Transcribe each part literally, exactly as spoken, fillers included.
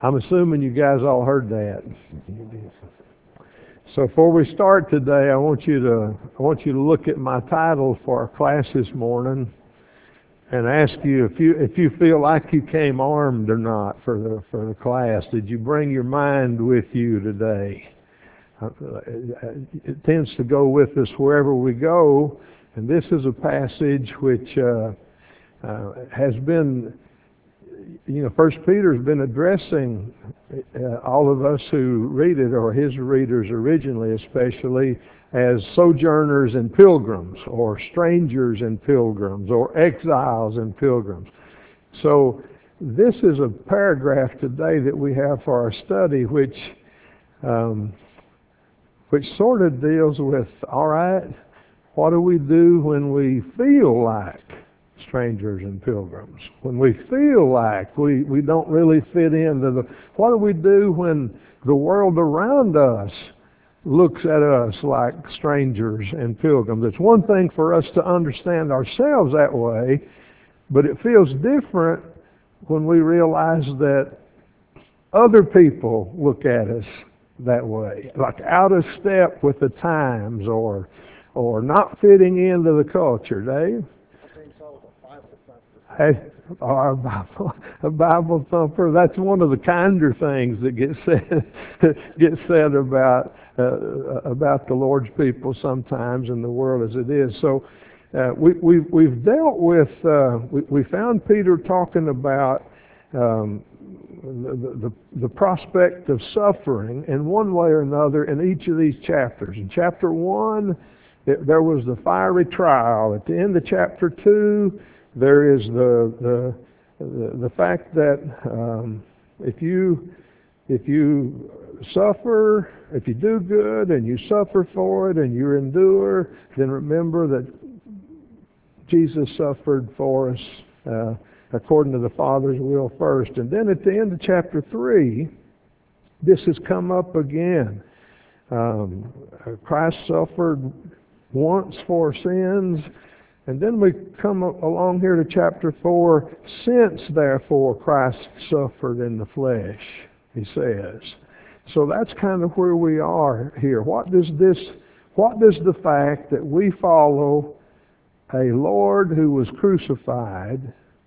I'm assuming you guys all heard that. So before we start today, I want you to I want you to look at my title for our class this morning and ask you if you if you feel like you came armed or not for the for the class. Did you bring your mind with you today? Uh, It tends to go with us wherever we go, and this is a passage which uh, uh, has been, you know, First Peter has been addressing uh, all of us who read it, or his readers originally especially, as sojourners and pilgrims, or strangers and pilgrims, or exiles and pilgrims. So this is a paragraph today that we have for our study, which um, which sort of deals with, all right, what do we do when we feel like strangers and pilgrims? When we feel like we, we don't really fit into the, what do we do when the world around us looks at us like strangers and pilgrims? It's one thing for us to understand ourselves that way, but it feels different when we realize that other people look at us that way, like out of step with the times, or or not fitting into the culture. Dave? Hey, or a Bible, a Bible thumper. That's one of the kinder things that gets said gets said about uh, about the Lord's people sometimes in the world as it is. So uh, we, we've we've dealt with uh, we, we found Peter talking about um, the, the the prospect of suffering in one way or another in each of these chapters. In chapter one, it, there was the fiery trial. At the end of chapter two, there is the the the, the fact that um, if you if you suffer, if you do good and you suffer for it and you endure, then remember that Jesus suffered for us uh, according to the Father's will first. And then at the end of chapter three, this has come up again. Um, Christ suffered once for sins. And then we come along here to chapter four. Since therefore Christ suffered in the flesh, he says. So that's kind of where we are here. What does this, what does the fact that we follow a Lord who was crucified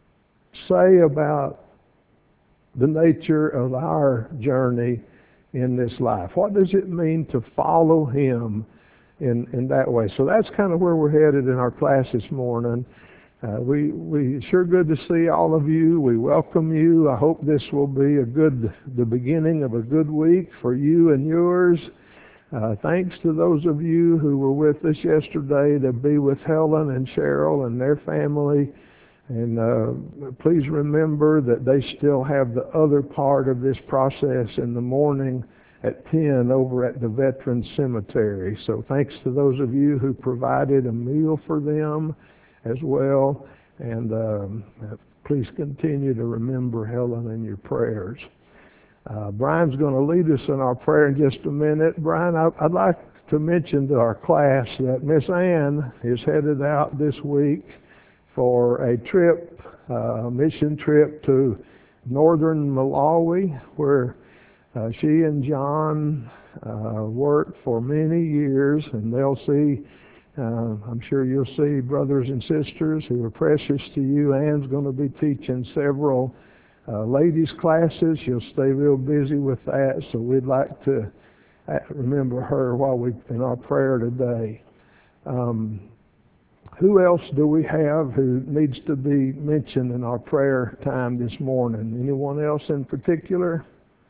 say about the nature of our journey in this life? What does it mean to follow him in, in that way? So that's kind of where we're headed in our class this morning. Uh, we we sure good to see all of you. We welcome you. I hope this will be a good the beginning of a good week for you and yours. Uh, thanks to those of you who were with us yesterday to be with Helen and Cheryl and their family. And uh, please remember that they still have the other part of this process in the morning at ten over at the Veterans Cemetery. So thanks to those of you who provided a meal for them as well. And um, please continue to remember Helen in your prayers. Uh, Brian's going to lead us in our prayer in just a minute. Brian, I, I'd like to mention to our class that Miss Ann is headed out this week for a trip, a mission trip to northern Malawi, where uh, she and John uh, worked for many years, and they'll see, uh, I'm sure you'll see brothers and sisters who are precious to you. Ann's going to be teaching several uh, ladies' classes. She'll stay real busy with that, so we'd like to remember her while we in our prayer today. Um, Who else do we have who needs to be mentioned in our prayer time this morning? Anyone else in particular?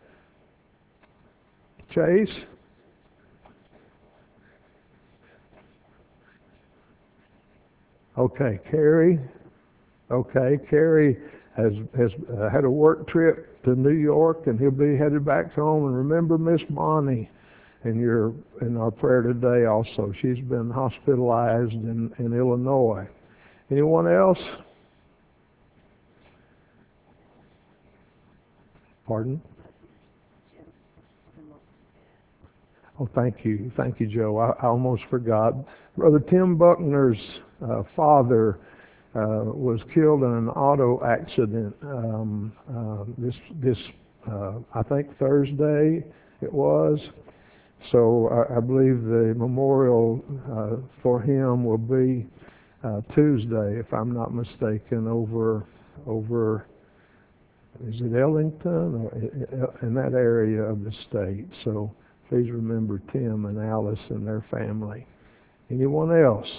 Chase? Okay, Carrie? Okay, Carrie has has uh, had a work trip to New York, and he'll be headed back home. And remember Miss Bonnie in your in our prayer today also. She's been hospitalized in, in Illinois. Anyone else? Pardon? Oh, thank you. Thank you, Joe. I, I almost forgot. Brother Tim Buckner's uh, father uh, was killed in an auto accident um, uh, this this uh, I think Thursday it was. So I, I believe the memorial uh, for him will be uh, Tuesday, if I'm not mistaken, over over is it Ellington or in that area of the state. So please remember Tim and Alice and their family. Anyone else?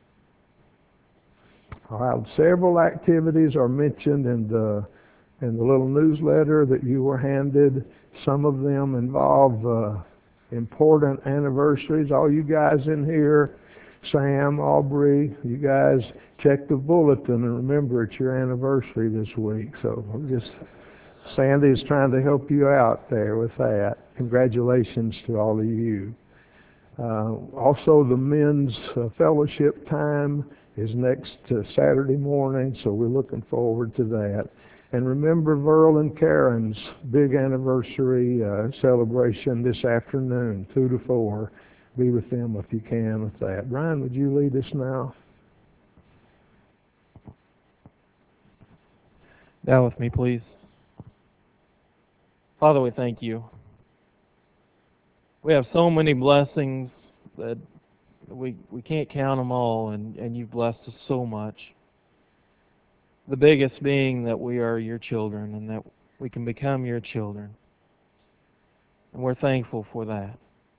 All right, several activities are mentioned in the in the little newsletter that you were handed. Some of them involve uh, important anniversaries. All you guys in here, Sam, Aubrey, you guys check the bulletin and remember it's your anniversary this week. So just Sandy's trying to help you out there with that. Congratulations to all of you. Uh, also, the men's uh, fellowship time is next uh, Saturday morning, so we're looking forward to that. And remember Verl and Karen's big anniversary uh, celebration this afternoon, two to four. Be with them if you can with that. Brian, would you lead us now? Bow with me, please. Father, we thank you. We have so many blessings that we we can't count them all, and, and you've blessed us so much. The biggest being that we are your children and that we can become your children. And we're thankful for that.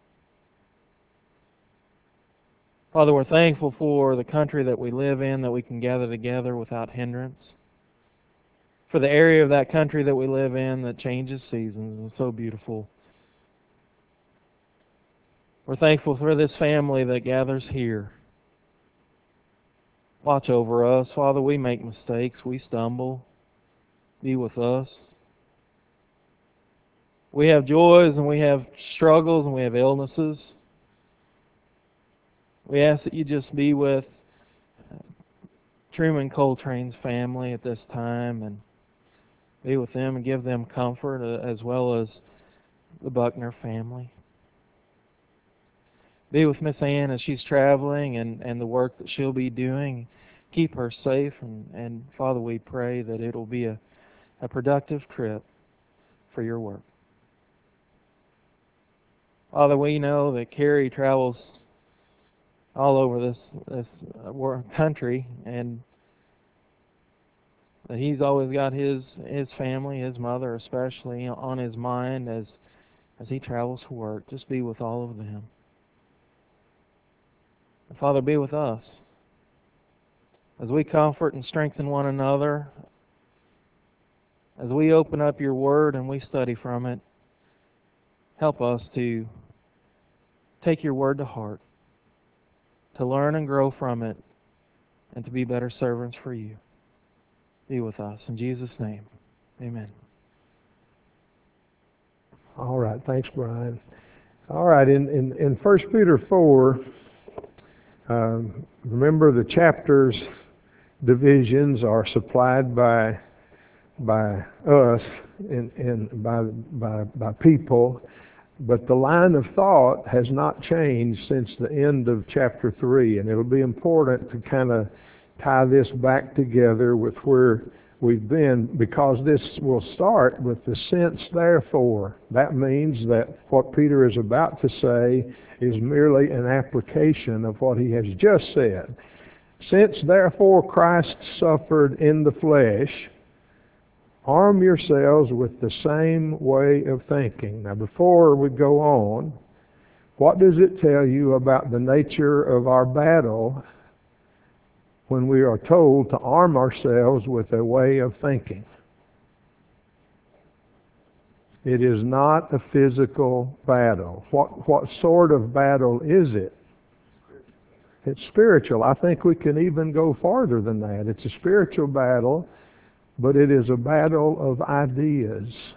Father, we're thankful for the country that we live in, that we can gather together without hindrance. For the area of that country that we live in that changes seasons and is so beautiful. We're thankful for this family that gathers here. Watch over us. Father, we make mistakes. We stumble. Be with us. We have joys and we have struggles and we have illnesses. We ask that you just be with Truman Coltrane's family at this time and be with them and give them comfort, as well as the Buckner family. Be with Miss Ann as she's traveling and, and the work that she'll be doing. Keep her safe, and, and Father, we pray that it'll be a, a productive trip for your work. Father, we know that Kerry travels all over this this country, and that he's always got his his family, his mother especially, on his mind as as he travels to work. Just be with all of them. And Father, be with us as we comfort and strengthen one another, as we open up your word and we study from it. Help us to take your word to heart, to learn and grow from it, and to be better servants for you. Be with us. In Jesus' name, amen. All right, thanks, Brian. All right, in, in, in First Peter four, um, remember the chapters divisions are supplied by by us and, and by, by, by people, but the line of thought has not changed since the end of chapter three, and it'll be important to kind of tie this back together with where we've been, because this will start with the since therefore. That means that what Peter is about to say is merely an application of what he has just said. Since therefore Christ suffered in the flesh, arm yourselves with the same way of thinking. Now, before we go on, what does it tell you about the nature of our battle when we are told to arm ourselves with a way of thinking? It is not a physical battle. What, what sort of battle is it? It's spiritual. I think we can even go farther than that. It's a spiritual battle, but it is a battle of ideas.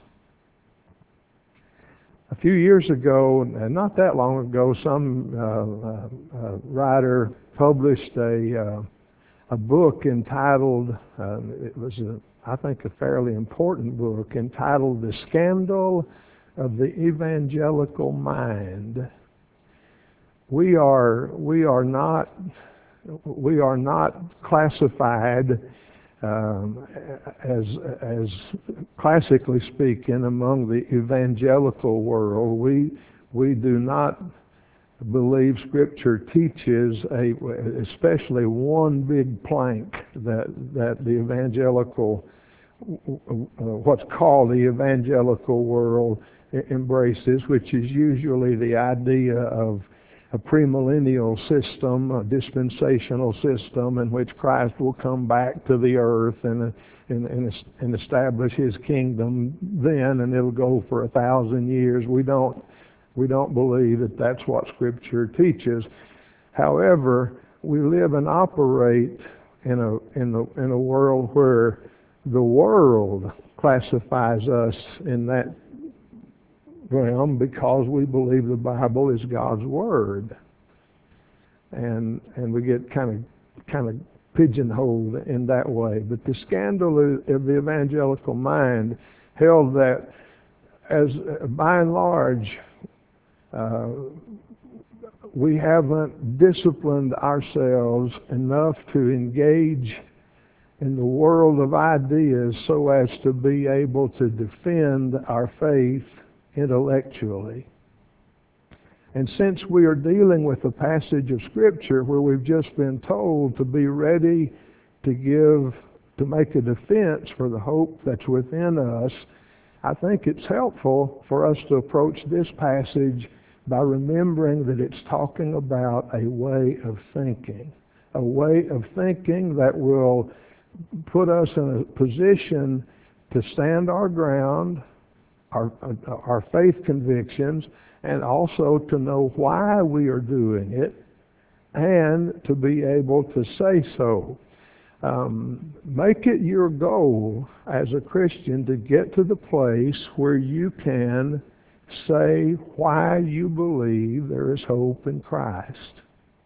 A few years ago, and not that long ago, some uh, uh, uh, writer published a uh, a book entitled, uh, it was, a, I think, a fairly important book, entitled The Scandal of the Evangelical Mind. We are we are not we are not classified um, as as classically speaking, among the evangelical world, we we do not believe Scripture teaches a, especially one big plank that that the evangelical, uh, what's called the evangelical world embraces, which is usually the idea of a premillennial system, a dispensational system in which Christ will come back to the earth and and, and, and establish His kingdom then, and it'll go for a thousand years. We don't we don't believe that that's what Scripture teaches. However, we live and operate in a in a in a world where the world classifies us in that realm because we believe the Bible is God's Word, and and we get kind of kind of pigeonholed in that way. But the scandal of the evangelical mind held that, as by and large, uh, we haven't disciplined ourselves enough to engage in the world of ideas so as to be able to defend our faith intellectually. And since we are dealing with a passage of Scripture where we've just been told to be ready to give, to make a defense for the hope that's within us, I think it's helpful for us to approach this passage by remembering that it's talking about a way of thinking, a way of thinking that will put us in a position to stand our ground, our, our faith convictions, and also to know why we are doing it, and to be able to say so. Um, make it your goal as a Christian to get to the place where you can say why you believe there is hope in Christ,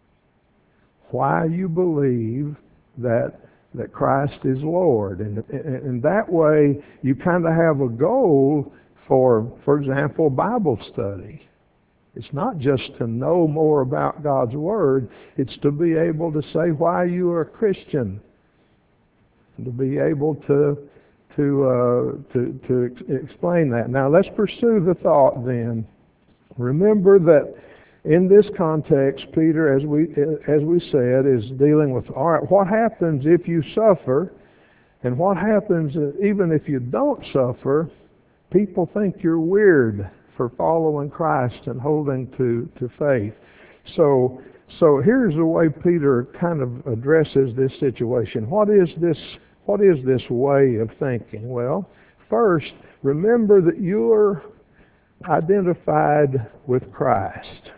why you believe that that Christ is Lord. And in that way, you kind of have a goal for, for example, Bible study. It's not just to know more about God's Word, it's to be able to say why you are a Christian, and to be able to to uh, to to ex- explain that. Now let's pursue the thought then. Remember that in this context, Peter, as we as we said, is dealing with, all right, what happens if you suffer, and what happens even if you don't suffer? People think you're weird for following Christ and holding to, to faith. So so here's the way Peter kind of addresses this situation. What is this what is this way of thinking? Well, first, remember that you're identified with Christ.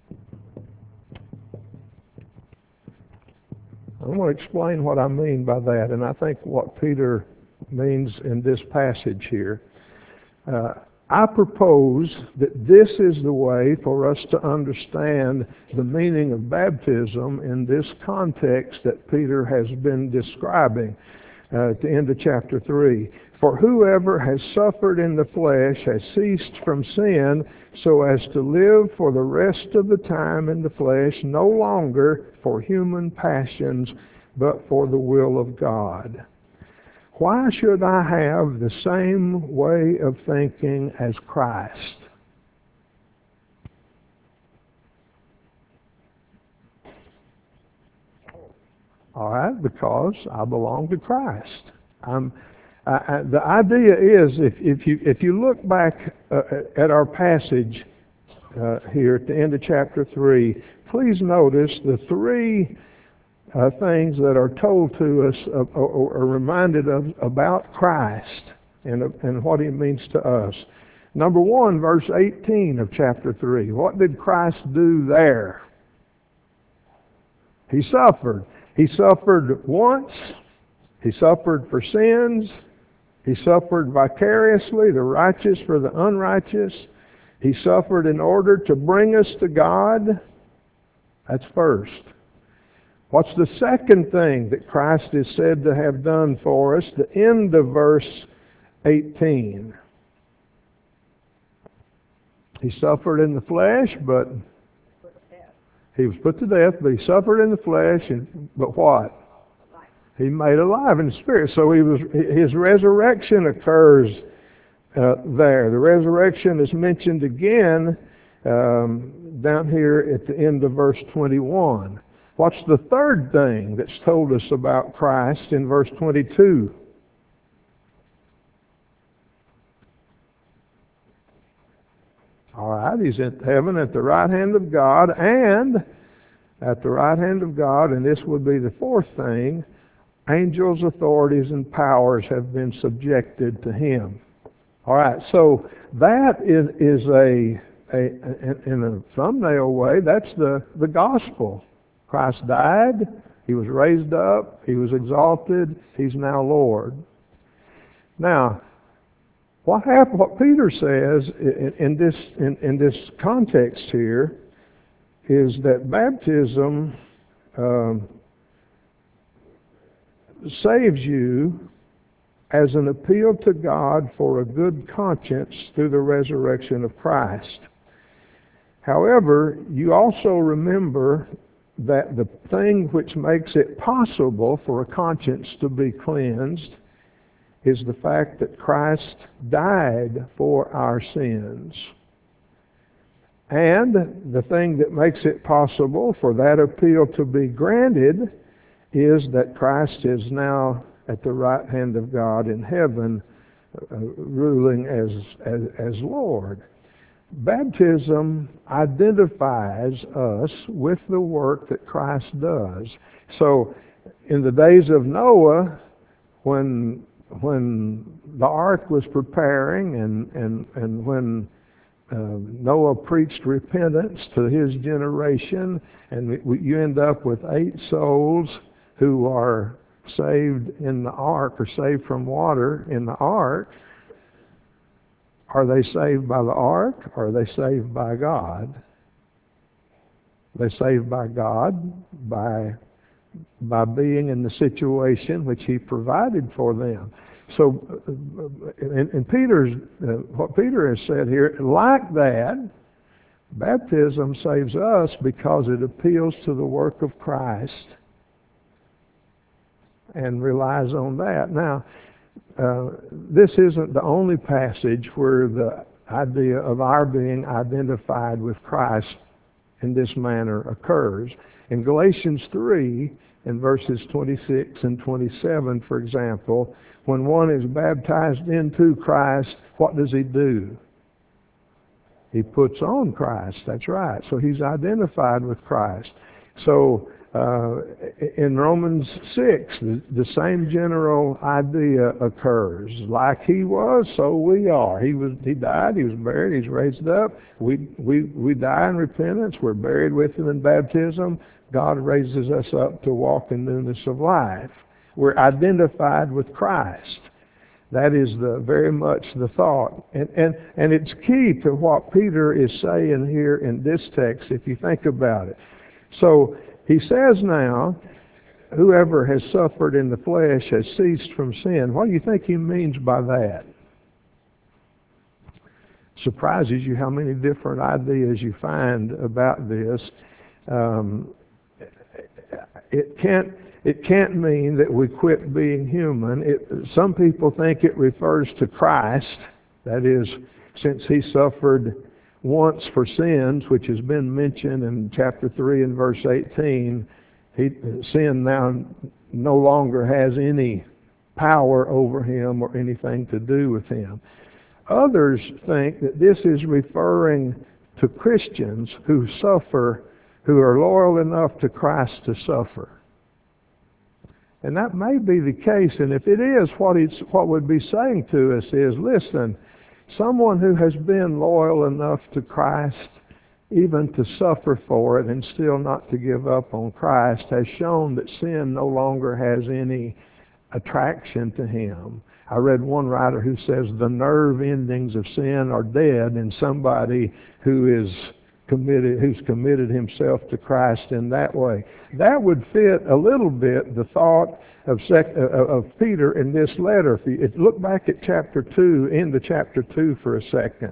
I want to explain what I mean by that, and I think what Peter means in this passage here. Uh, I propose that this is the way for us to understand the meaning of baptism in this context that Peter has been describing uh, at the end of chapter three. For whoever has suffered in the flesh has ceased from sin, so as to live for the rest of the time in the flesh, no longer for human passions, but for the will of God. Why should I have the same way of thinking as Christ? All right, because I belong to Christ. I'm, I, I, the idea is, if, if you if you look back uh, at our passage uh, here at the end of chapter three, please notice the three Uh, things that are told to us uh, or, or reminded of about Christ and, uh, and what He means to us. Number one, verse eighteen of chapter three. What did Christ do there? He suffered. He suffered once. He suffered for sins. He suffered vicariously, the righteous for the unrighteous. He suffered in order to bring us to God. That's first. What's the second thing that Christ is said to have done for us? The end of verse eighteen. He suffered in the flesh, but he was put to death, but he suffered in the flesh, and, but what? He made alive in the Spirit. So he was, his resurrection occurs uh, there. The resurrection is mentioned again um, down here at the end of verse twenty-one. What's the third thing that's told us about Christ in verse twenty-two? All right, he's in heaven at the right hand of God, and at the right hand of God, and this would be the fourth thing, angels, authorities, and powers have been subjected to him. All right, so that is, is a, a, in a thumbnail way, that's the, the gospel. Christ died, he was raised up, he was exalted, he's now Lord. Now, what happened, what Peter says in, in this in, in this context here is that baptism um, saves you as an appeal to God for a good conscience through the resurrection of Christ. However, you also remember that the thing which makes it possible for a conscience to be cleansed is the fact that Christ died for our sins. And the thing that makes it possible for that appeal to be granted is that Christ is now at the right hand of God in heaven, uh, ruling as, as, as Lord. Baptism identifies us with the work that Christ does. So, in the days of Noah, when when the ark was preparing and, and, and when uh, Noah preached repentance to his generation, and we, you end up with eight souls who are saved in the ark, or saved from water in the ark. Are they saved by the ark, or are they saved by God? They're saved by God by by being in the situation which he provided for them. So, in, in Peter's, uh, what Peter has said here, like that, baptism saves us because it appeals to the work of Christ and relies on that. Now, uh, this isn't the only passage where the idea of our being identified with Christ in this manner occurs. In Galatians three, in verses twenty-six and twenty-seven, for example, when one is baptized into Christ, what does he do? He puts on Christ, that's right. So he's identified with Christ. So uh, in Romans six, the, the same general idea occurs. Like he was, so we are. He was. He died, he was buried, he's raised up. We, we, we die in repentance, we're buried with him in baptism. God raises us up to walk in newness of life. We're identified with Christ. That is the very much the thought. And, and, and it's key to what Peter is saying here in this text, if you think about it. So he says now, whoever has suffered in the flesh has ceased from sin. What do you think he means by that? Surprises you how many different ideas you find about this. Um, it can't it can't mean that we quit being human. It, some people think it refers to Christ. That is, since he suffered once for sins, which has been mentioned in chapter three and verse eighteen, he, sin now no longer has any power over him or anything to do with him. Others think that this is referring to Christians who suffer, who are loyal enough to Christ to suffer. And that may be the case, and if it is, what it's what would be saying to us is, listen, someone who has been loyal enough to Christ, even to suffer for it and still not to give up on Christ, has shown that sin no longer has any attraction to him. I read one writer who says the nerve endings of sin are dead in somebody who is committed, who's committed himself to Christ in that way. That would fit a little bit the thought of, sec, uh, of Peter in this letter. If you if look back at chapter two, into chapter two for a second.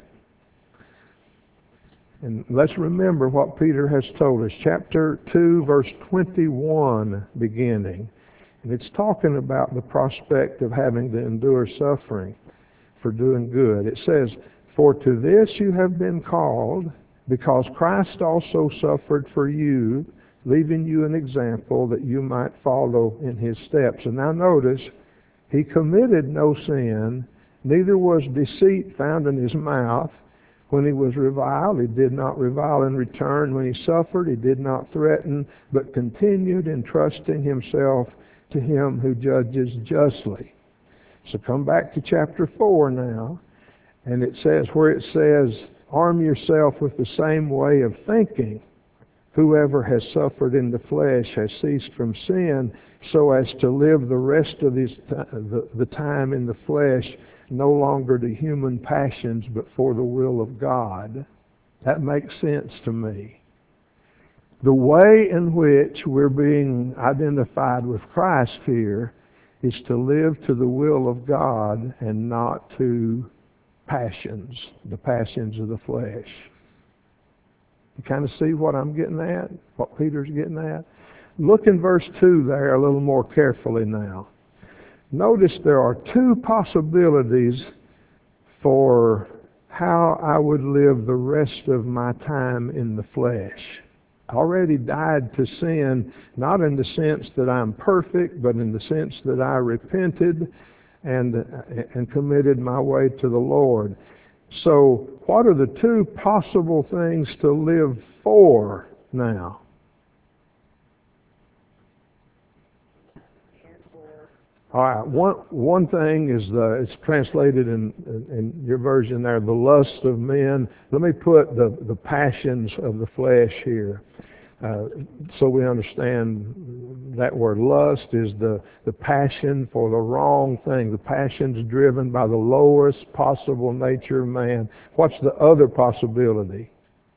And let's remember what Peter has told us. Chapter two, verse twenty-one beginning. And it's talking about the prospect of having to endure suffering for doing good. It says, "For to this you have been called, because Christ also suffered for you, leaving you an example that you might follow in his steps." And now notice, he committed no sin, neither was deceit found in his mouth. When he was reviled, he did not revile in return. When he suffered, he did not threaten, but continued entrusting himself to him who judges justly. So come back to chapter four now, and it says, where it says, "Arm yourself with the same way of thinking. Whoever has suffered in the flesh has ceased from sin, so as to live the rest of his t- the, the time in the flesh, no longer to human passions, but for the will of God." That makes sense to me. The way in which we're being identified with Christ here is to live to the will of God and not to passions, the passions of the flesh. You kind of see what I'm getting at, what Peter's getting at? Look in verse two there a little more carefully now. Notice there are two possibilities for how I would live the rest of my time in the flesh. I already died to sin, not in the sense that I'm perfect, but in the sense that I repented and, and committed my way to the Lord. So what are the two possible things to live for now? All right, one one thing is the it's translated in, in in your version there, the lust of men. Let me put the the passions of the flesh here, uh, so we understand that word. Lust is the the passion for the wrong thing. The passions driven by the lowest possible nature of man. What's the other possibility?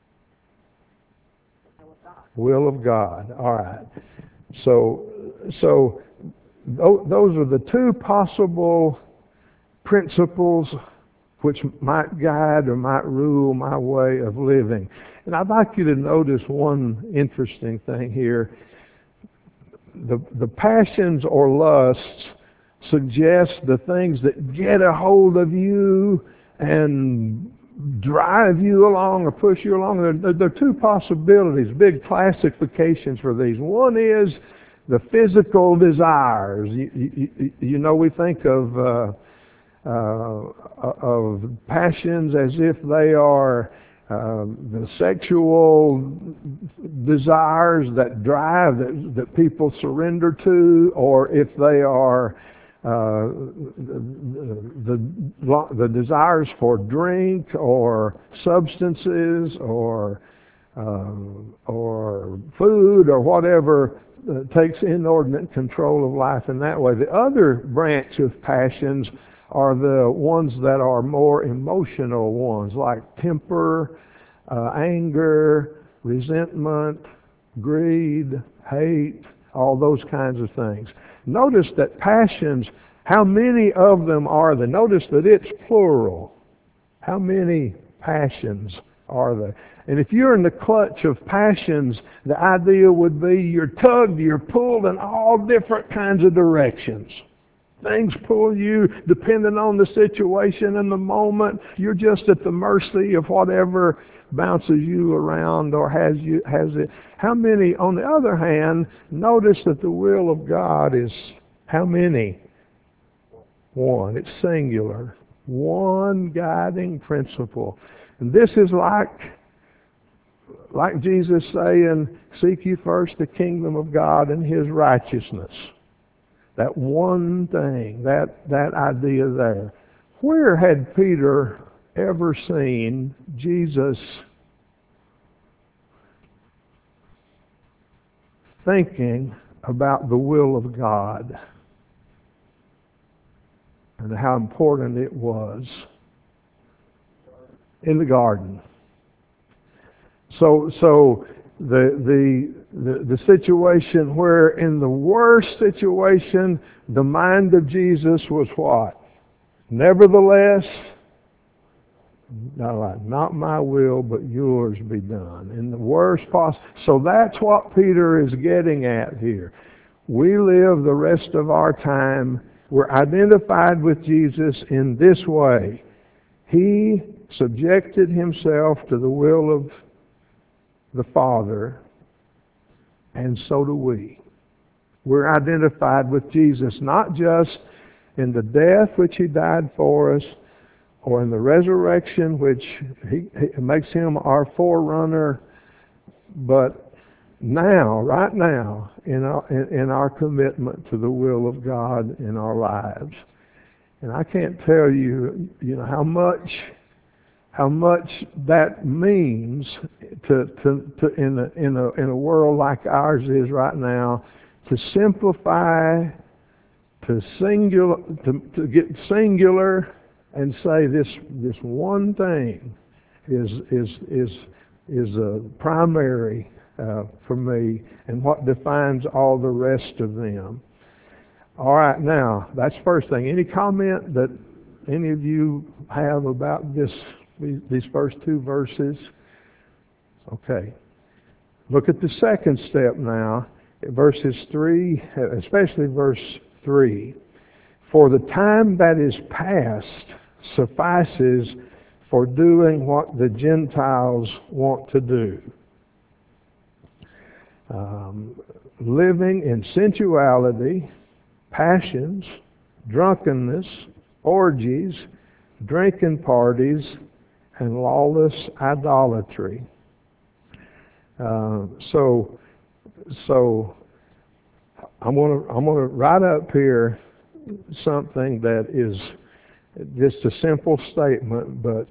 Will of God. All right. So so. Those are the two possible principles which might guide or might rule my way of living. And I'd like you to notice one interesting thing here. The, the passions or lusts suggest the things that get a hold of you and drive you along or push you along. There, there are two possibilities, big classifications for these. One is the physical desires. You, you, you know, we think of uh, uh, of passions as if they are uh, the sexual desires that drive, that, that people surrender to, or if they are uh, the, the, the desires for drink or substances or uh, or food or whatever. Uh, takes inordinate control of life in that way. The other branch of passions are the ones that are more emotional ones, like temper, uh, anger, resentment, greed, hate, all those kinds of things. Notice that passions, how many of them are there? Notice that it's plural. How many passions are there? And if you're in the clutch of passions, the idea would be you're tugged, you're pulled in all different kinds of directions. Things pull you depending on the situation and the moment. You're just at the mercy of whatever bounces you around or has you has it. How many, on the other hand, notice that the will of God is how many? One. It's singular. One guiding principle. And this is like Like Jesus saying, seek ye first the kingdom of God and his righteousness. That one thing, that, that idea there. Where had Peter ever seen Jesus thinking about the will of God and how important it was? In the garden. So, so the, the the the situation where in the worst situation the mind of Jesus was what? Nevertheless, no, not my will, but yours be done. In the worst possible. So that's what Peter is getting at here. we live the rest of our time, we're identified with Jesus in this way. He subjected himself to the will of the Father, and so do we. We're identified with Jesus, not just in the death which he died for us, or in the resurrection which he, he makes him our forerunner, but now, right now, in our, in, in our commitment to the will of God in our lives. And I can't tell you, you know, how much how much that means to, to, to in a in a in a world like ours is right now, to simplify, to singular to, to get singular and say this this one thing is is is is a primary uh, for me, and what defines all the rest of them. All right, now that's first thing. Any comment that any of you have about this? These first two verses? Okay. Look at the second step now, verses three, especially verse three. For the time that is past suffices for doing what the Gentiles want to do. Um, living in sensuality, passions, drunkenness, orgies, drinking parties, and lawless idolatry. Uh, so, so I'm gonna I'm gonna write up here something that is just a simple statement, but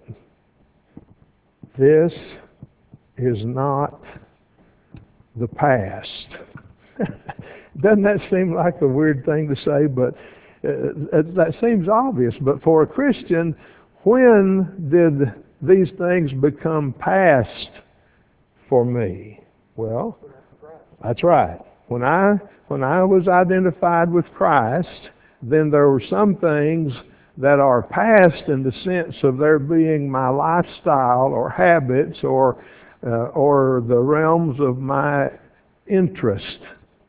this is not the past. Doesn't that seem like a weird thing to say? But uh, that seems obvious. But for a Christian, when did these things become past for me? Well, that's right. When I when I was identified with Christ, then there were some things that are past in the sense of their being my lifestyle or habits or uh, or the realms of my interest.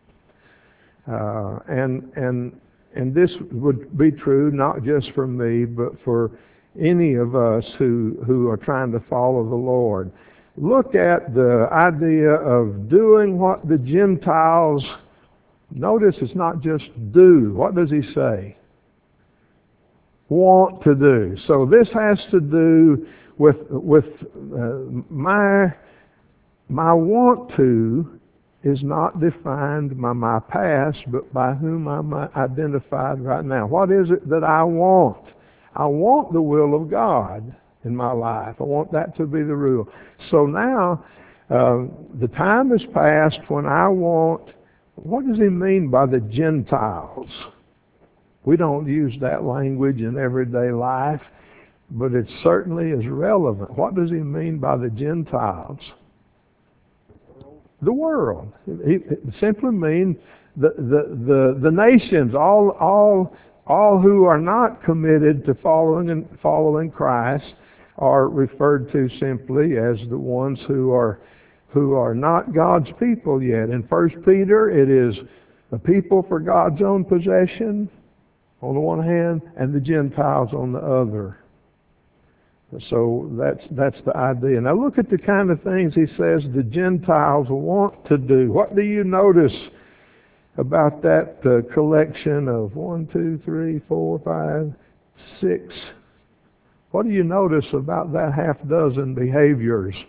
Uh, and and and this would be true not just for me, but for any of us who, who are trying to follow the Lord. Look at the idea of doing what the Gentiles, notice it's not just do. What does he say? Want to do. So this has to do with, with uh, my, my want to is not defined by my past, but by whom I'm identified right now. What is it that I want? I want the will of God in my life. I want that to be the rule. So now, uh, the time has passed when I want, what does he mean by the Gentiles? We don't use that language in everyday life, but it certainly is relevant. What does he mean by the Gentiles? The world. It simply means the, the, the, the nations, all, all All who are not committed to following and following Christ are referred to simply as the ones who are who are not God's people yet. In First Peter, it is the people for God's own possession on the one hand, and the Gentiles on the other. So that's that's the idea. Now look at the kind of things he says the Gentiles want to do. What do you notice about that uh, collection of one, two, three, four, five, six? What do you notice about that half dozen behaviors?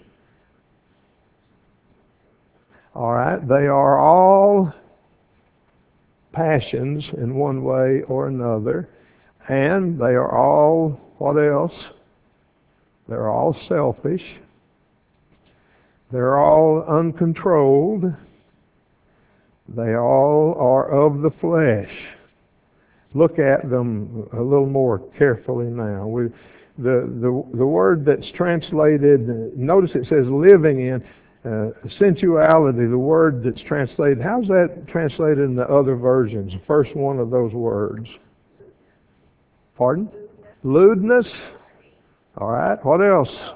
All right, they are all passions in one way or another, and they are all, what else? They're all selfish. They're all uncontrolled. They all are of the flesh. Look at them a little more carefully now. We, the, the, the word that's translated, notice it says living in, uh, sensuality, the word that's translated, how's that translated in the other versions? The first one of those words. Pardon? Lewdness. All right. What else?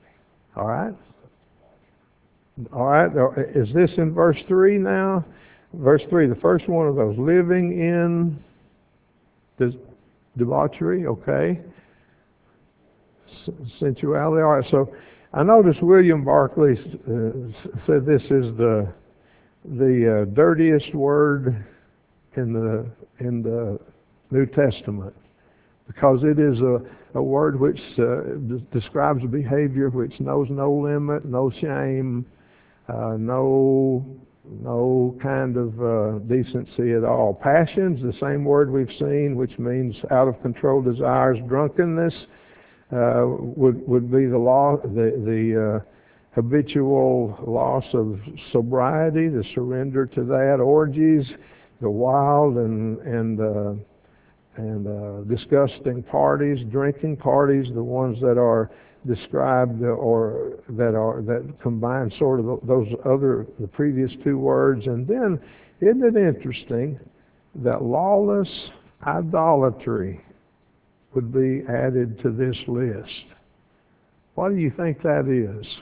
All right. All right. Is this in verse three now? verse three, the first one of those, living in this debauchery, okay. S- sensuality, all right. So I noticed William Barclay uh, said this is the the uh, dirtiest word in the in the New Testament, because it is a, a word which uh, d- describes a behavior which knows no limit, no shame, uh, no no kind of uh, decency at all. Passions, the same word we've seen, which means out of control desires. Drunkenness uh, would would be the law, the the uh, habitual loss of sobriety, the surrender to that. Orgies, the wild and and uh, and uh, disgusting parties, drinking parties, the ones that are described uh, or that are that combine sort of those other the previous two words. And then, isn't it interesting that lawless idolatry would be added to this list? What do you think that is?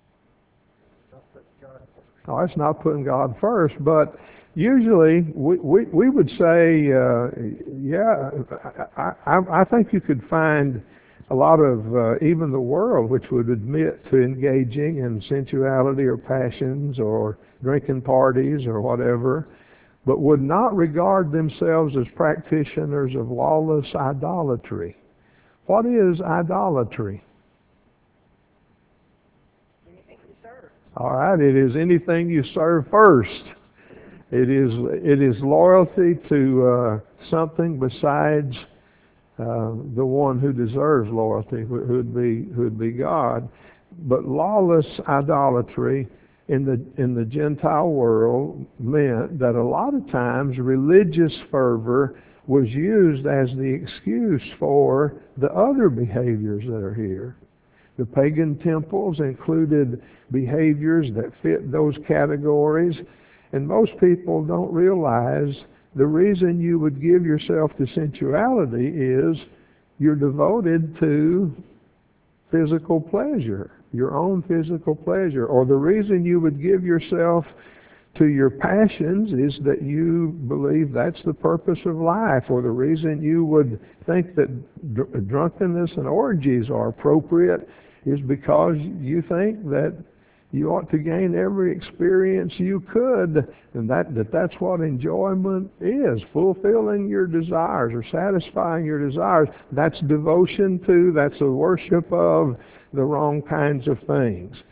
Oh, it's not putting God first, but usually we, we, we would say, uh, yeah, I, I, I think you could find a lot of, uh, even the world, which would admit to engaging in sensuality or passions or drinking parties or whatever, but would not regard themselves as practitioners of lawless idolatry. What is idolatry? All right, it is anything you serve first. It is it is loyalty to uh, something besides uh, the one who deserves loyalty, who would be who would be God. But lawless idolatry in the in the Gentile world meant that a lot of times religious fervor was used as the excuse for the other behaviors that are here. The pagan temples included behaviors that fit those categories, and most people don't realize the reason you would give yourself to sensuality is you're devoted to physical pleasure, your own physical pleasure. Or the reason you would give yourself to your passions is that you believe that's the purpose of life. Or the reason you would think that dr- drunkenness and orgies are appropriate is because you think that you ought to gain every experience you could, and that, that that's what enjoyment is, fulfilling your desires or satisfying your desires. That's devotion to, that's a worship of the wrong kinds of things.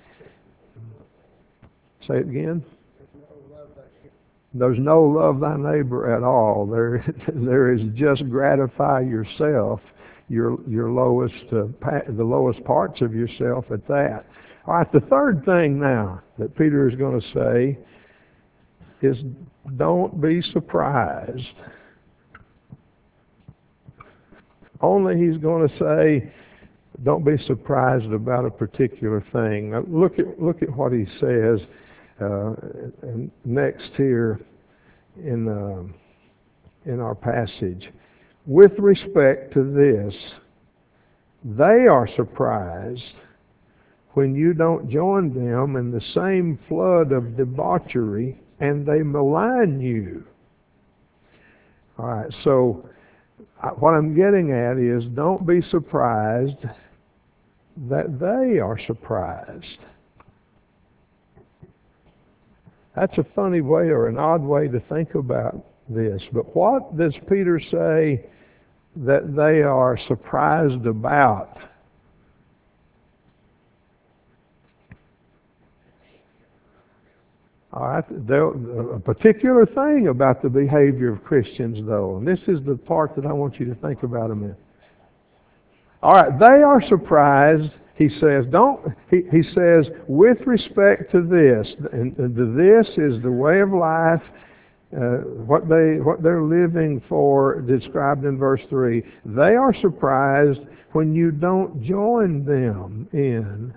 Say it again. There's no love thy neighbor at all. There, there is just gratify yourself, your your lowest, uh, pa- the lowest parts of yourself at that. All right, the third thing now that Peter is going to say is don't be surprised. Only he's going to say, don't be surprised about a particular thing. Now look at look at what he says uh, next here in uh, in our passage. With respect to this, they are surprised when you don't join them in the same flood of debauchery, and they malign you. All right, so uh, what I'm getting at is don't be surprised that they are surprised. That's a funny way or an odd way to think about this. But what does Peter say that they are surprised about? All right, there, a particular thing about the behavior of Christians, though, and this is the part that I want you to think about a minute. All right, they are surprised. He says, don't. He, he says, with respect to this, and, and the this is the way of life, uh, what they what they're living for, described in verse three. They are surprised when you don't join them in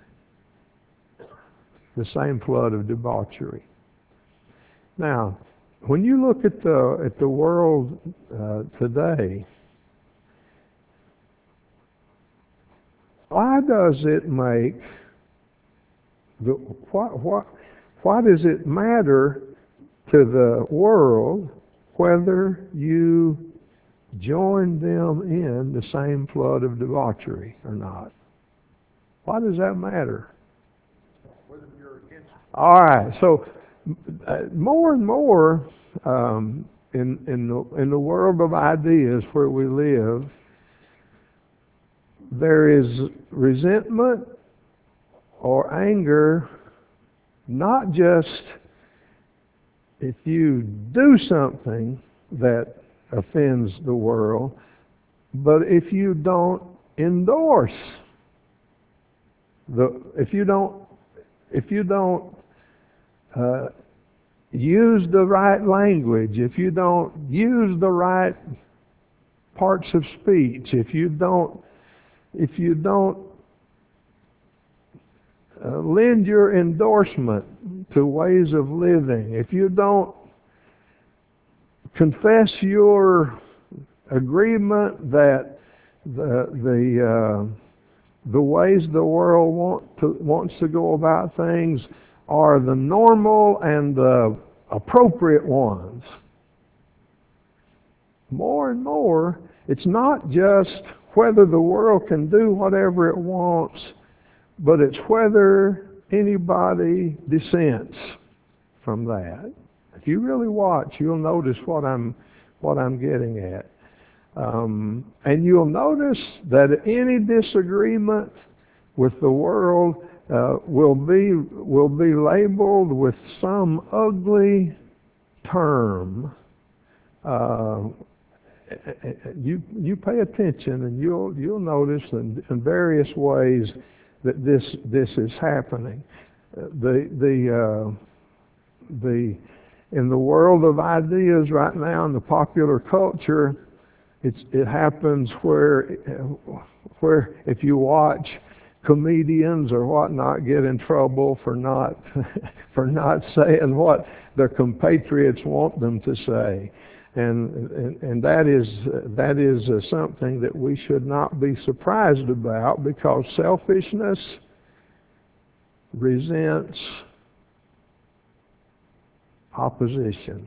the same flood of debauchery. Now, when you look at the at the world uh, today, why does it make the what what why does it matter to the world whether you join them in the same flood of debauchery or not. Why does that matter? All right, so uh, more and more um, in in the, in the world of ideas where we live, there is resentment or anger, not just if you do something that offends the world, but if you don't endorse the, if you don't, if you don't uh, use the right language, if you don't use the right parts of speech, if you don't, if you don't uh, lend your endorsement to ways of living, if you don't confess your agreement that the the uh, the ways the world want to, wants to go about things are the normal and the appropriate ones. More and more, it's not just whether the world can do whatever it wants, but it's whether anybody dissents from that. If you really watch, you'll notice what I'm what I'm getting at. Um, and you'll notice that any disagreement with the world uh, will be will be labeled with some ugly term. Uh, you you pay attention, and you'll you'll notice in, in various ways that this this is happening. Uh, the the uh, the in the world of ideas right now, in the popular culture, It's, it happens where, where if you watch comedians or whatnot get in trouble for not, for not saying what their compatriots want them to say. And, and, and that is, that is uh, something that we should not be surprised about, because selfishness resents opposition.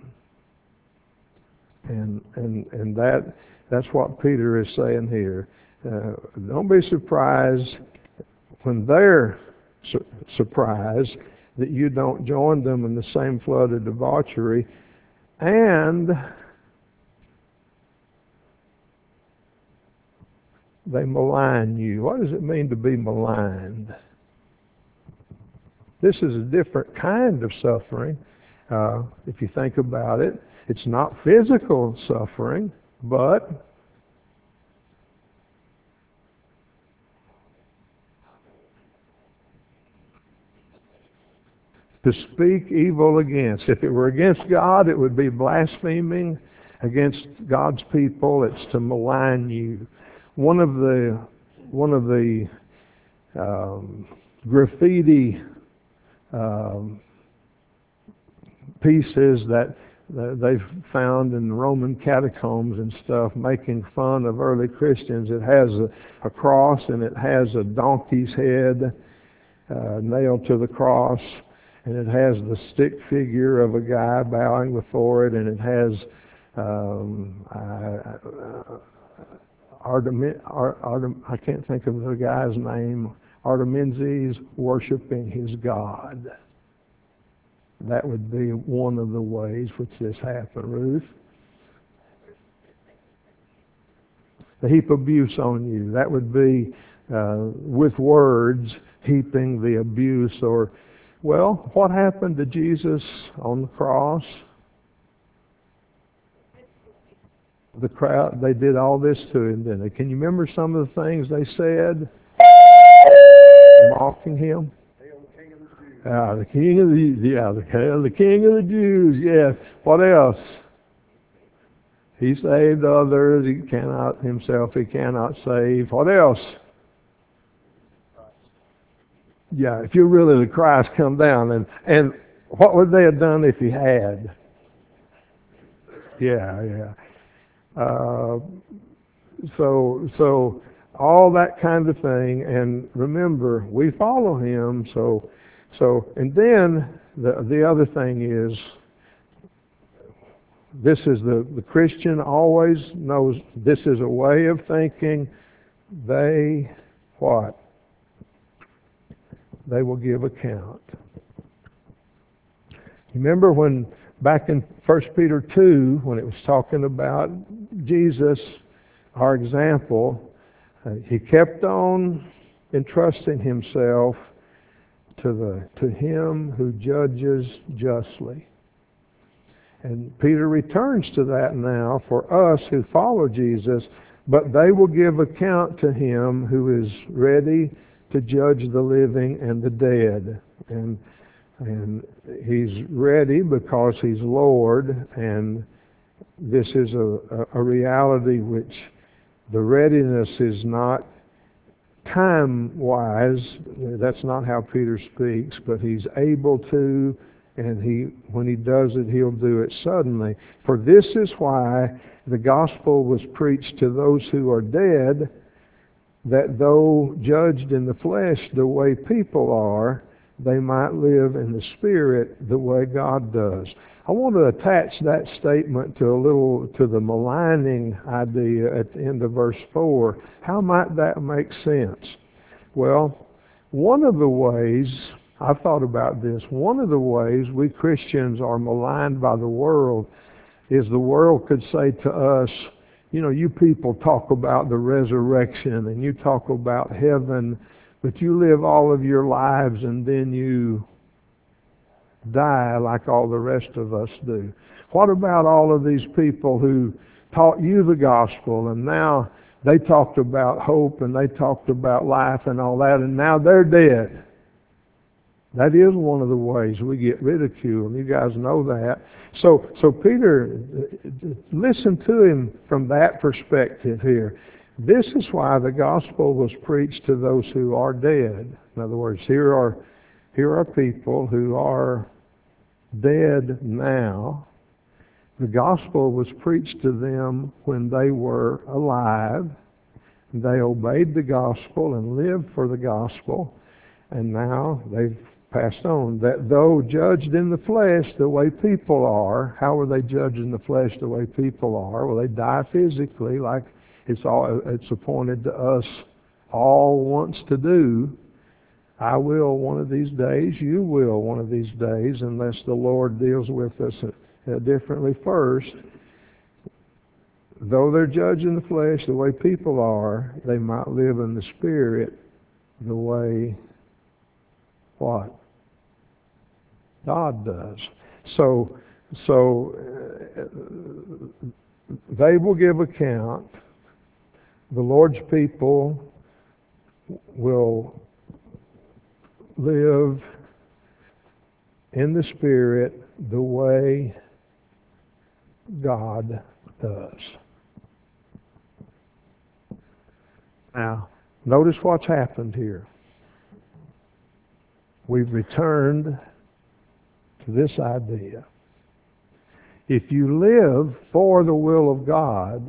And, and, and that, that's what Peter is saying here. Uh, don't be surprised when they're su- surprised that you don't join them in the same flood of debauchery, and they malign you. What does it mean to be maligned? This is a different kind of suffering. Uh, if you think about it, it's not physical suffering, but to speak evil against. If it were against God, it would be blaspheming against God's people. It's to malign you. One of the one of the um, graffiti um, pieces that they've found in Roman catacombs and stuff, making fun of early Christians. It has a, a cross, and it has a donkey's head uh, nailed to the cross, and it has the stick figure of a guy bowing before it, and it has um, uh, Artemis, Artem, I can't think of the guy's name, Artemenses worshiping his god. That would be one of the ways which this happened. Ruth? The heap abuse on you. That would be uh, with words heaping the abuse. Or, well, what happened to Jesus on the cross? The crowd, they did all this to him, didn't they? Can you remember some of the things they said? Mocking him? Uh, the king of the yeah, the, the king of the Jews. Yes. What else? He saved others. He cannot himself. He cannot save. What else? Yeah. If you're really the Christ, come down. And and what would they have done if he had? Yeah, yeah. Uh, so so all that kind of thing. And remember, we follow him. So. So, and then the the other thing is, this is the, the Christian always knows this is a way of thinking. They, what? They will give account. Remember when back in First Peter two, when it was talking about Jesus, our example, uh, he kept on entrusting himself to the to him who judges justly. And Peter returns to that now for us who follow Jesus, but they will give account to him who is ready to judge the living and the dead. And and he's ready because he's Lord, and this is a, a reality which the readiness is not time-wise. That's not how Peter speaks, but he's able to, and he when he does it, he'll do it suddenly. For this is why the gospel was preached to those who are dead, that though judged in the flesh the way people are, they might live in the Spirit the way God does. I want to attach that statement to a little to the maligning idea at the end of verse four. How might that make sense? Well, one of the ways, I've thought about this, one of the ways we Christians are maligned by the world is the world could say to us, you know, you people talk about the resurrection and you talk about heaven, but you live all of your lives and then you die like all the rest of us do. What about all of these people who taught you the gospel, and now they talked about hope and they talked about life and all that, and now they're dead? That is one of the ways we get ridiculed. You guys know that. So, so Peter, listen to him from that perspective here. This is why the gospel was preached to those who are dead. In other words, here are here are people who are dead now. The gospel was preached to them when they were alive. They obeyed the gospel and lived for the gospel, and now they've passed on. That though judged in the flesh the way people are, how are they judged in the flesh the way people are? Well, they die physically, like it's all it's appointed to us all once to do. I will one of these days, you will one of these days, unless the Lord deals with us uh, differently first. Though they're judged in the flesh the way people are, they might live in the Spirit the way what? God does. So, so uh, they will give account. The Lord's people will live in the Spirit the way God does. Now, notice what's happened here. We've returned to this idea. If you live for the will of God,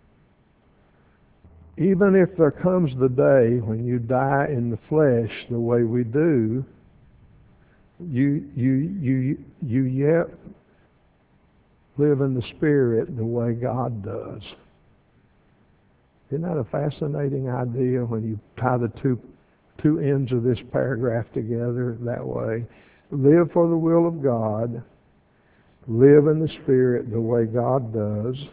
even if there comes the day when you die in the flesh the way we do, you you you you yet live in the Spirit the way God does. Isn't that a fascinating idea when you tie the two two ends of this paragraph together that way? Live for the will of God, live in the Spirit the way God does.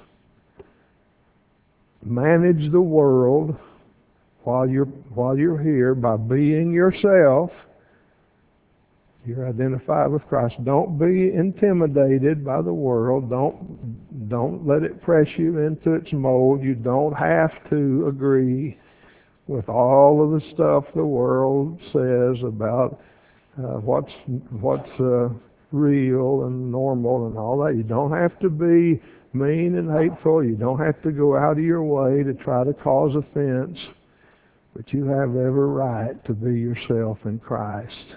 Manage the world while you're while you're here by being yourself. You're identified with Christ. Don't be intimidated by the world. Don't don't let it press you into its mold. You don't have to agree with all of the stuff the world says about uh, what's what's uh, real and normal and all that. You don't have to be mean and hateful. You don't have to go out of your way to try to cause offense. But you have every right to be yourself in Christ.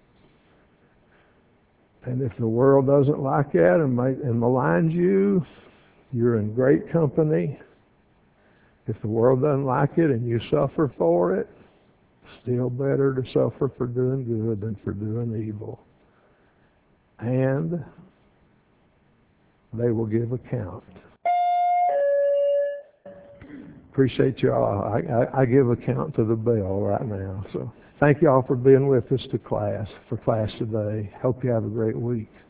And if the world doesn't like that and, make, and maligns you, you're in great company. If the world doesn't like it and you suffer for it, still better to suffer for doing good than for doing evil. And they will give account. Appreciate you all. I, I, I give account to the bell right now. So thank you all for being with us to class, for class today. Hope you have a great week.